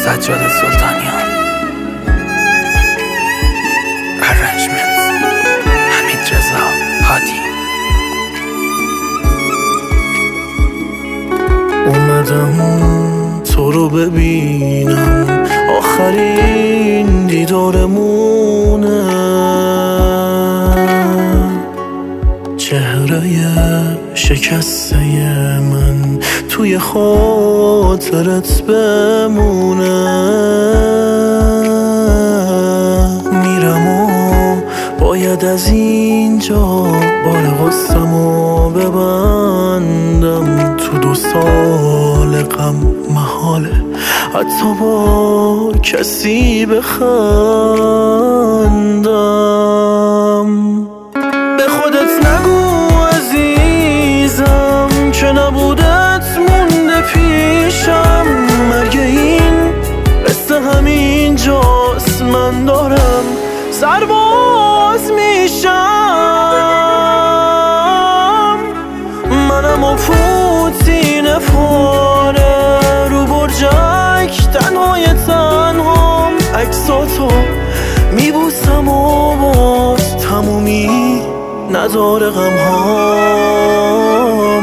سجاد سلطانیان. Arrangements حمید رضا هادی. اومدم تو رو ببینم، آخرین دیدارمونه. چهره شکسته من توی خاطرت بمونه. میرم و باید از اینجا بار غصه‌مو ببندم. تو 2 سال غم محاله حتی با کسی بخندم. به خودت نگو عزیزم که نبودت مونده پیشم. مرگ این قصه همین جاست، من دارم سرباز میشم. منم و پوتین پاره رو برجک تنهای تنهام. عکساتو میبوسم و باز تمومی نداره غمهام.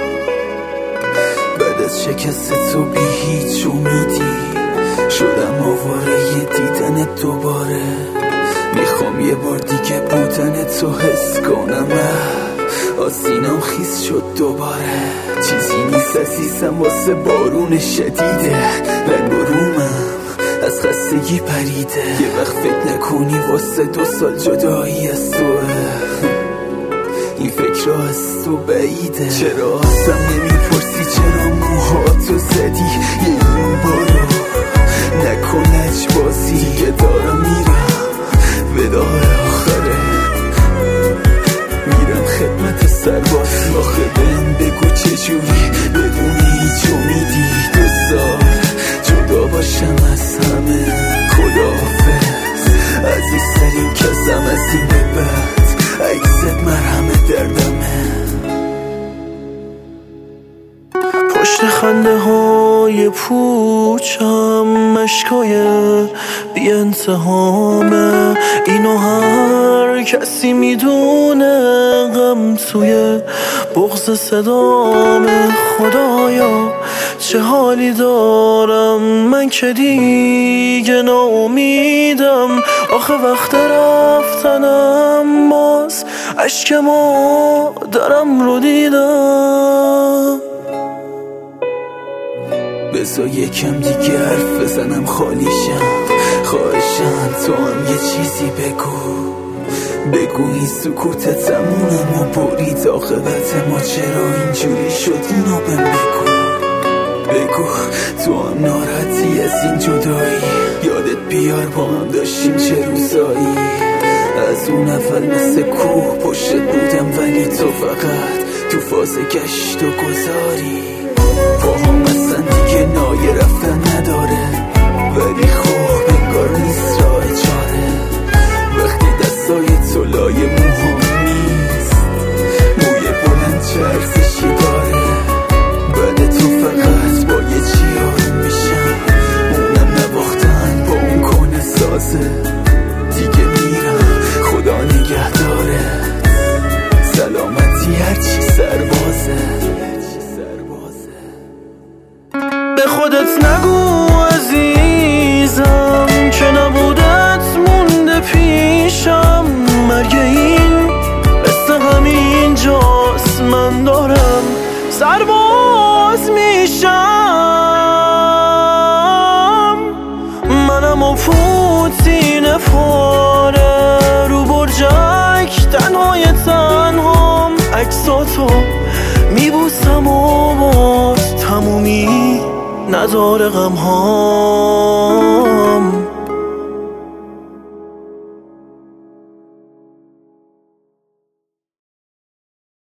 بعد از شکست تو بی هیچ امیدی شدم آواره دیدنت دوباره. میخوام یه بار دیگه بودن تو حس کنم. آسینم خیس شد دوباره. چیزی نیست عزیزم واسه بارون شدیده. رنگ و رومم از خستگی پریده. یه وقت فکر نکنی واسه 2 سال جدایی از توه. این فکر از تو بعیده. چرا ازم نمیپرسی چرا موهاتو زدی؟ یه این بارو نکن لجبازی که دارم میرم. وداع آخره میرم خدمت سربازی. آخه بهم بگو چجوری بدون هیچ امیدی 2 سال جدا باشم از همه. خداحافظ عزیزترین کسم از این به بعد. عکست مرهم دردمه. پشت خنده های پوچم مشکای بی انتهامه. اینو هر کسی میدونه، غم توی بغض صدامه. خدایا چه حالی دارم من که دیگه ناامیدم. آخه وقت رفتنم باز اشک مادرم رو دیدم. بذار یکم دیگه حرف بزنم خالیشم. خواهشم تو هم یه چیزی بگو این سکوتت زمونم و برید. عاقبت ما چرا اینجوری شد اینو بهم بگو. تو هم ناراحتی از این جدایی؟ یادت بیار با هم داشتیم چه روزایی. از اون اول مثل کوه پشتت بودم ولی تو فقط تو فاز گشت و گذاری. پاهم اصلا دیگه نایه رفتن نداره ولی خب انگار نیست راه چاره. وقتی دستای تو لای موهام نیست، موی بلند چه ارزشی داره؟ بعد تو فقط با یه چی آروم میشم. اونم نباختن با اون کنه سازه. دیگه میرم خدا نگهداره. سلامتی هرچی سربازه. به خودت نگو عزیزم که نبودت مونده پیشم. مرگ این قصه همین جاست، من دارم سرباز میشم. منم و پوتین پاره رو برجک تنهای تنهام. عکساتو میبوسم و باز تمومی نداره غمهام.